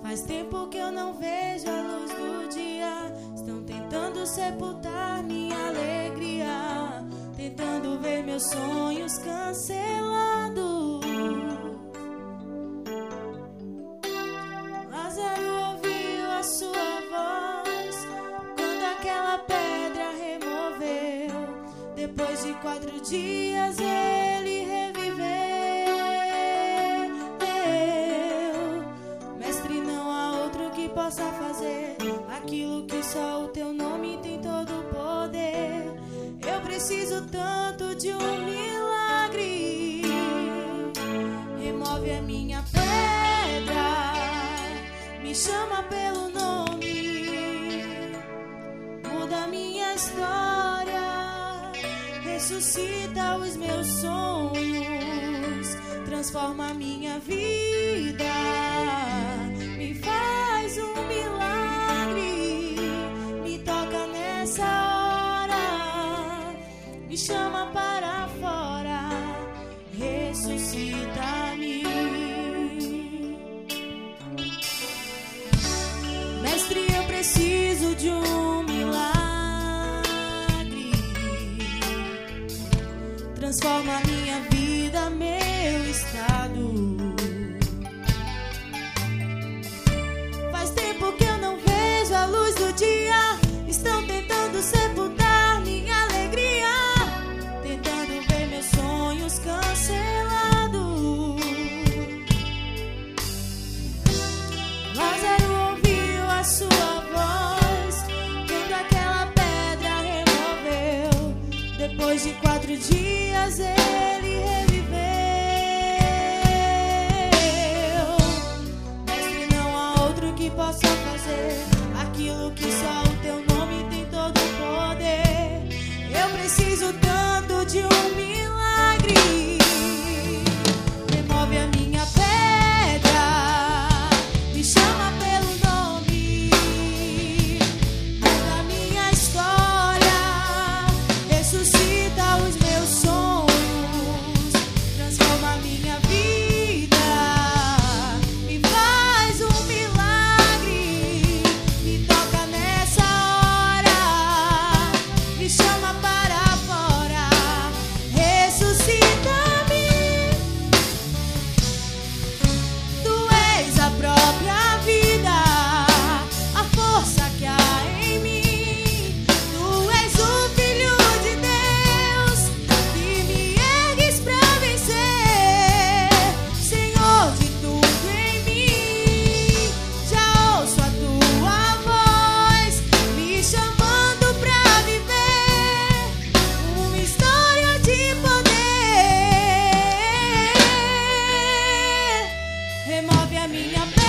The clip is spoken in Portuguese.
Faz tempo que eu não vejo a luz do dia. Estão tentando sepultar minha alegria, tentando ver meus sonhos cancelados. Lázaro ouviu a sua voz quando aquela pedra removeu. Depois de 4 dias ele reviveu. Mestre, não há outro que possa fazer aquilo que só o teu nome tem todo o poder. Eu preciso tanto de um milagre. Remove a minha pedra, me chama pelo nome, muda a minha história, ressuscita os meus sonhos, transforma a minha vida, me faz um milagre, me toca nessa hora, me chama para fora, ressuscita-me. Mestre, eu preciso de um milagre, transforma a minha vida, meu estado. Faz tempo que eu não vejo a luz do dia. Estão tentando sepultar minha alegria, tentando ver meus sonhos cancelados. Lázaro ouviu a sua voz quando aquela pedra removeu. Depois de 4 dias ele reviveu. Mestre, não há outro que possa fazer aquilo que só o teu nome tem todo o poder. Eu preciso tanto de um milagre. Remove a minha pedra, me chama pelo nome, muda a minha história, ressuscita os meus sonhos, transforma a minha vida, me faz um milagre, me toca nessa hora, me chama para fora, ressuscita-me. Tu és a própria vida, a força que há em mim. Tu és o Filho de Deus, que me ergues pra vencer. Senhor de tudo em mim, já ouço a tua voz, me chamando pra viver uma história de poder. Remove a minha pedra,